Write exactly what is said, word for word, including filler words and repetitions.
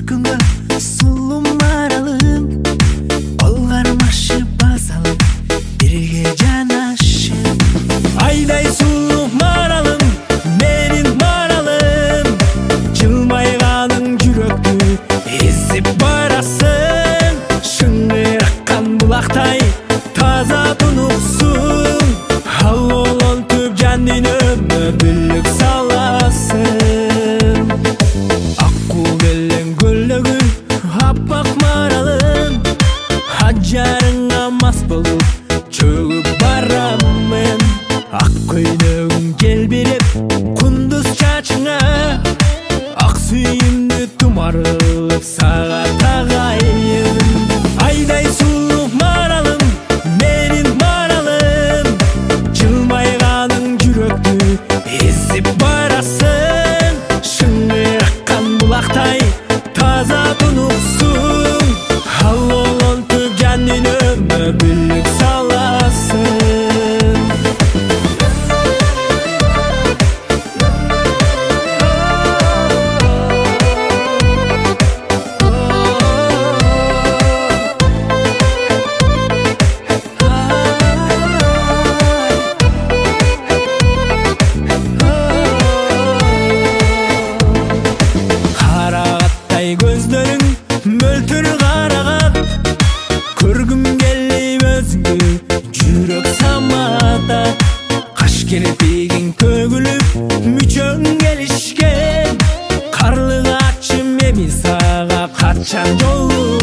күнгө сулуу маралым, болгармашы базалым, бирге жанашып. Айдай сулуу маралым, менин маралым, жылмайганың жүрөктү эзип барасың. Шыңыраккан булактай таза тунуксуң, ал болон түп жан дүйнөмө бүлүк саласың. Аккуу келген көлөгү аппак маралым, ажарыңа мас болуп чөгүп барамын. Ак көйнөгүң желбирип кундуз чачыңа, ак сүйүмдү тумар кылып сага тагайын. Айдай сулуу маралым, менин маралым, жылмайганың жүрөктү эзип барасың. Шыңыраккан булактай таза тунуксуң, ал болон түп жан дүйнөмө бүлүк саласың. Көздөрүң мөлтүр караган, көргүм келип өзүңдү жүрөк самада. Каш кирпигиң төгүлүп мүчөң келишкен, карлыгачым эми сага качан жолугам.